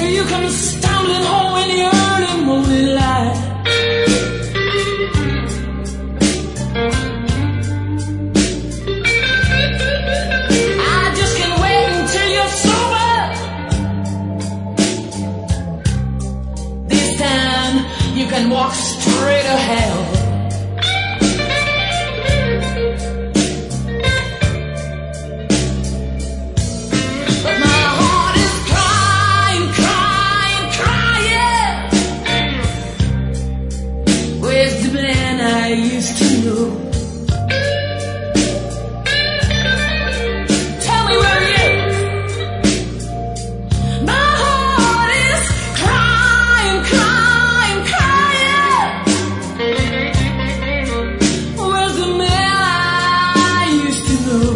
You come stumbling home in the early morning light. I just can't wait until you're sober. This time you can walk straight to hell. I used to know. Tell me where he is. My heart is crying, crying, crying. Where's the man I used to know?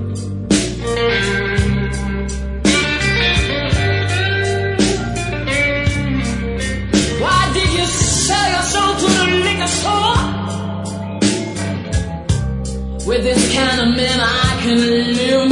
Why did you sell your soul to the liquor store? With this kind of man I can live